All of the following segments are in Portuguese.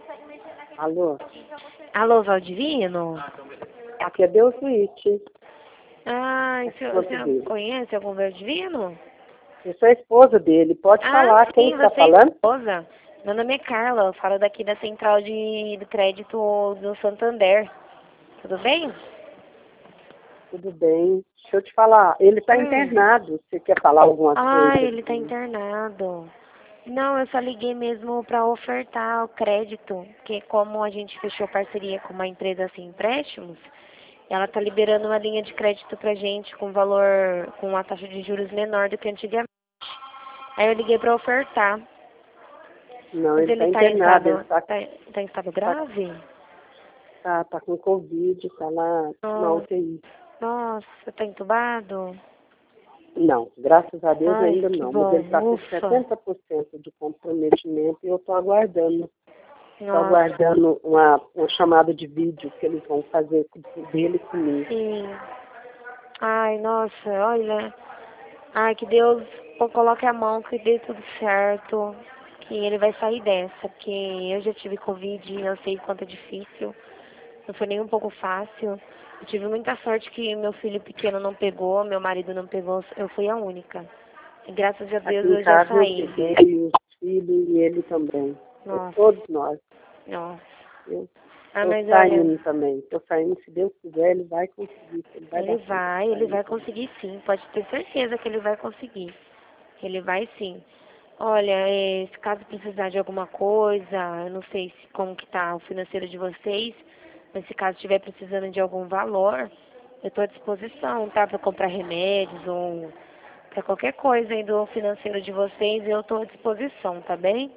Alô? Alô, Valdivino? Aqui é Deus Suíte. Ah, Esposa você dele. conhece algum Valdivino? Eu sou a esposa dele. Pode falar. Quem Sim, está você é falando? esposa. Meu nome é Carla, eu falo daqui da Central de Crédito do Santander. Tudo bem? Tudo bem. Deixa eu te falar. Ele está Hum. internado. Você quer falar alguma Ah, coisa? ele tá internado. Não, eu só liguei mesmo para ofertar o crédito, porque como a gente fechou parceria com uma empresa assim, empréstimos, ela tá liberando uma linha de crédito pra gente com valor, com uma taxa de juros menor do que antigamente. Aí eu liguei para ofertar. Não, Mas ele está ele tá em internado. Ele estado, está tá em estado tá, grave? tá com Covid. Está lá na Oh, UTI. nossa, tá entubado? Não, graças a Deus Ai, ainda que não. Mas bom, ele está com ufa. 70% de comprometimento e eu estou aguardando. Estou Nossa, aguardando uma chamada de vídeo que eles vão fazer dele comigo. sim. Ai, nossa, olha. Ai, que Deus coloque a mão, que dê tudo certo, que ele vai sair dessa, porque eu já tive Covid e eu sei quanto é difícil, não foi nem um pouco fácil. Eu tive muita sorte que meu filho pequeno não pegou, meu marido não pegou, eu fui a única. E graças a Aqui Deus em eu já casa eu saí. peguei os filhos e ele também. Nossa, Todos nós. nossa. Eu Ah, estou mas olha, saindo também. Estou saindo, se Deus quiser, ele vai conseguir. Ele vai dar conta de ele sair. vai conseguir sim, pode ter certeza que ele vai conseguir. Ele vai sim. Olha, se caso precisar de alguma coisa, eu não sei se, como que tá o financeiro de vocês, mas se caso estiver precisando de algum valor, eu estou à disposição, tá? Para comprar remédios ou para qualquer coisa aí do financeiro de vocês, eu estou à disposição, tá bem?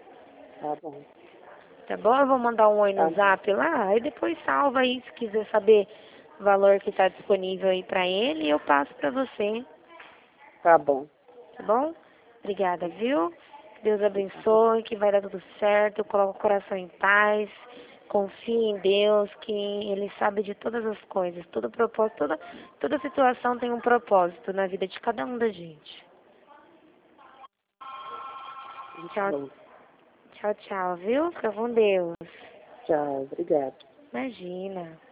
Tá bom. Tá bom? Eu vou mandar um oi no Tá, zap lá, aí depois salva aí, se quiser saber o valor que está disponível aí para ele, eu passo para você. tá bom. Tá bom? Obrigada, viu? Deus abençoe, que vai dar tudo certo, coloca o coração em paz, confie em Deus, que Ele sabe de todas as coisas, todo propósito, toda situação tem um propósito na vida de cada um da gente. Muito Tchau, bom. tchau, tchau, viu? Fica com Deus. Tchau. Obrigado. Imagina.